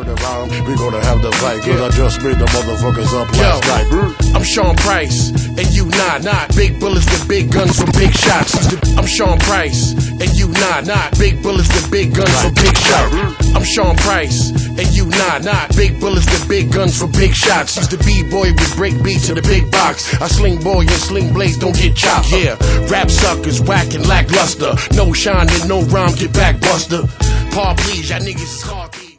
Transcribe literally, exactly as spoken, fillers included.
the rhyme, we gonna have the fight. Cause I just made the motherfuckers up last night. I'm Sean Price, and you not, not big bullets with big guns for big shots. I'm Sean Price, and you not, not big bullets with big guns for big shots. I'm Sean Price, and you not, not big bullets with big guns for big shots. Used to B-boy with break beats in the big box. I sling boy and sling blades, don't get chopped. Yeah, rap suckers, whack and lackluster. No shine and no rhyme, get back buster. Paul, please, y'all niggas is hard.